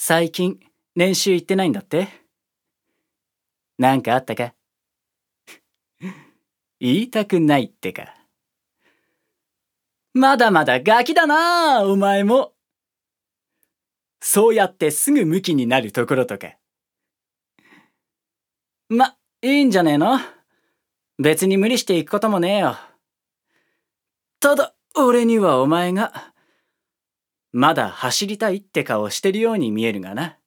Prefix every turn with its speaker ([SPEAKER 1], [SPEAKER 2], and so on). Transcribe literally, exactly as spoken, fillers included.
[SPEAKER 1] 最近練習行ってないんだって？なんかあったか？言いたくないってか。まだまだガキだなあ、お前も。そうやってすぐムキになるところとか。ま、いいんじゃねえの？別に無理していくこともねえよ。ただ、俺にはお前が、まだ走りたいって顔してるように見えるがな。